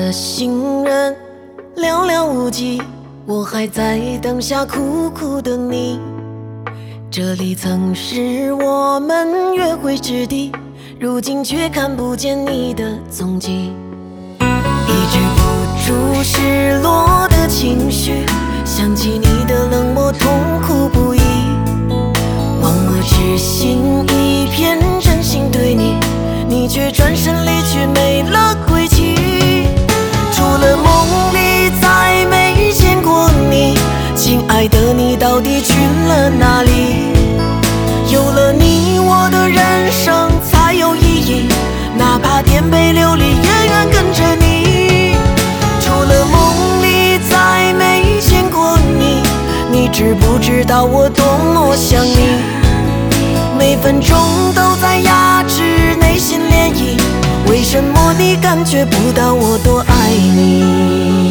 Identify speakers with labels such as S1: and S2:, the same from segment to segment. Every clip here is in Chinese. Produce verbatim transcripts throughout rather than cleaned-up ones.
S1: 的行人寥寥无几，我还在灯下苦苦等你。这里曾是我们约会之地，如今却看不见你的踪迹。抑制不住失落的情绪，想起你的冷漠，痛苦不已。忘我痴心一片，真心对你，你却转身离去，没了归期。除了梦里再没见过你，亲爱的你到底去了哪里？有了你，我的人生才有意义，哪怕颠沛流离，也愿跟着你。除了梦里再没见过你，你知不知道我多么想你？每分钟都在压制内心涟漪，为什么你感觉不到我多爱你？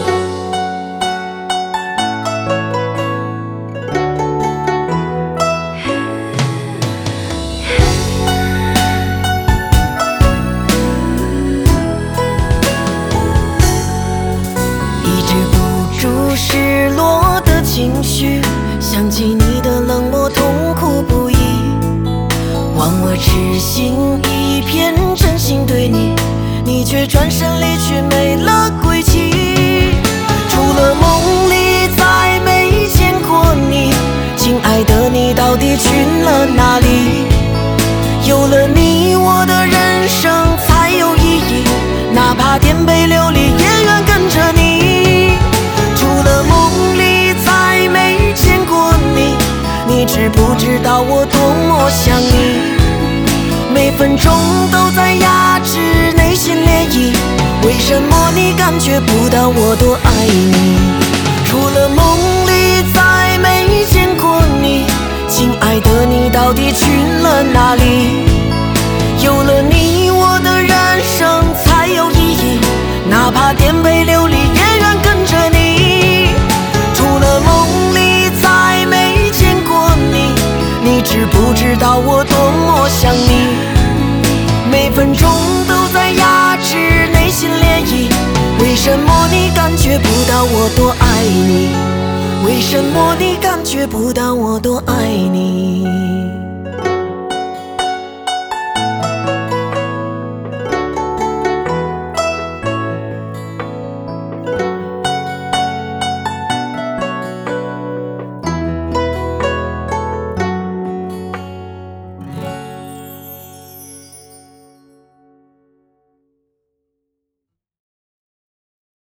S1: 抑制不住失落的情绪，想起你的冷漠，痛苦不已。忘我痴心一片，真心对你，你却转身离去，没了归期。除了梦里再没见过你，亲爱的你到底去了哪里？有了你，我的人生才有意义，哪怕颠沛流离，也愿跟着你。除了梦里再没见过你，你知不知道我多么想你？每分钟都在压制内心涟漪，为什么你感觉不到我多爱你？除了梦里再没见过你，亲爱的你到底去了哪里？有了你，我的人生才有意义，哪怕颠沛流离，也愿跟着你。除了梦里再没见过你，你知不知道我多么想你？每分钟都在压制内心涟漪，为什么你感觉不到我多爱你？为什么你感觉不到我多爱你？